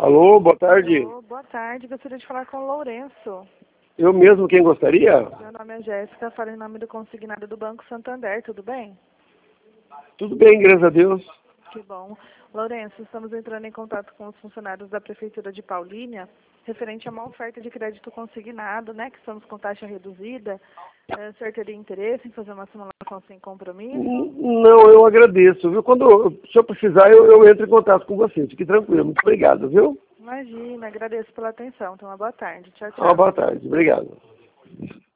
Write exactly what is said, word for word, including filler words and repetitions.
Alô, boa tarde. Alô, boa tarde. Gostaria de falar com o Lourenço. Eu mesmo, quem gostaria? Meu nome é Jéssica, falo em nome do consignado do Banco Santander, tudo bem? Tudo bem, graças a Deus. Que bom. Lourenço, estamos entrando em contato com os funcionários da Prefeitura de Paulínia, referente a uma oferta de crédito consignado, né, que estamos com taxa reduzida. É, o senhor teria interesse em fazer uma simulação sem compromisso? N- Não, eu agradeço, viu? Quando o senhor precisar, eu, eu entro em contato com você. Fique tranquilo. Muito obrigado, viu? Imagina, agradeço pela atenção. Então, uma boa tarde. Tchau, Uma tchau. boa tarde. Obrigado.